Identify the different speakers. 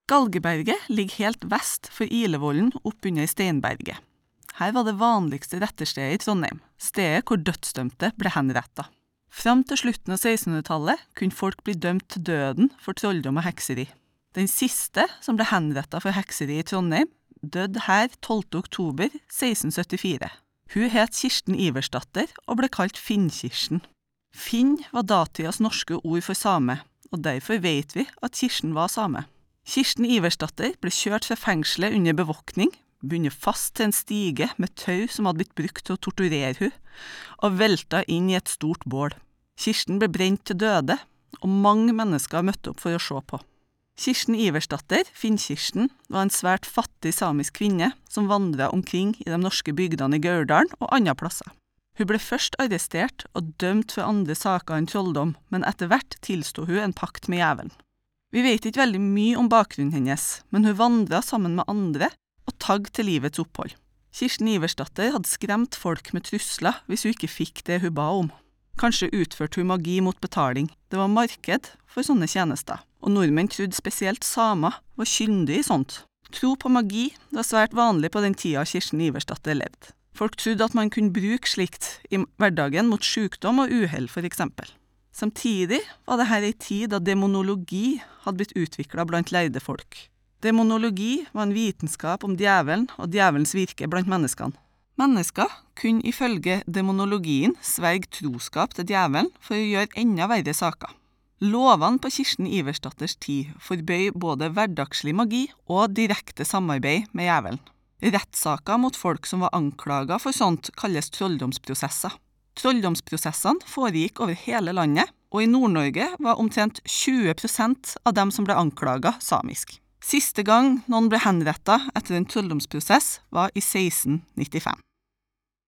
Speaker 1: Galgeberget ligger helt vest for Ilevollen opp under Steinberget. Her var det vanligste retterstedet i Trondheim, stedet hvor dødsdømte ble henrettet. Fram til slutten av 1600-tallet kunne folk bli dømt til døden for trolldom og hekseri. Den siste som ble henrettet for hekseri i Trondheim, døde her 12. oktober 1674. Hun het Kirsten Iversdatter og ble kalt Finn-Kirsten. Finn var datidas norske ord for same, og derfor vet vi at Kirsten var same. Kirsten Iversdatter ble kjørt fra fengselet under bevåkning, bundet fast til en stige med tau som hadde blitt brukt til å torturere hun, og velta inn i et stort bål. Kirsten ble brent til døde, og mange mennesker møtte opp for å se på. Kirsten Iversdatter, Finn-Kirsten, var en svært fattig samisk kvinne som vandret omkring i de norske bygdene i Gauldalen og andre plasser. Hun ble først arrestert og dømt for andre saker enn trolldom, men etter hvert tilstod hun en pakt med djevelen. Vi vet ikke veldig mye om bakgrunnen hennes, men hun vandret sammen med andre og tagg til livets opphold. Kirsten Iversdatter hadde skremt folk med trusler hvis hun ikke fikk det hun ba om. Kanskje utførte hun magi mot betaling. Det var marked for sånne tjenester, og nordmenn trodde spesielt samer var kyndige i sånt. Tro på magi var svært vanlig på den tida Kirsten Iversdatter levde. Folk trodde at man kunne bruke slikt i hverdagen mot sykdom og uhell for eksempel. Samtidig var dette en tid da demonologi hadde blitt utviklet blant lærde folk. Demonologi var en vitenskap om djevelen og djevelens virke blant menneskene. Mennesker kunne ifølge demonologien sverge troskap til djevelen for å gjøre enda verre saker. Lovene på Kirsten Iversdatters tid forbøy både hverdagslig magi og direkte samarbeid med djevelen. Rettssaker mot folk som var anklaget for sånt kalles trolldomsprosesser. Trolldomsprosessene foregikk over hele landet, og i Nord-Norge var omtrent 20% av dem som ble anklaget samisk. Siste gang noen ble henrettet etter en trolldomsprosess var i 1695.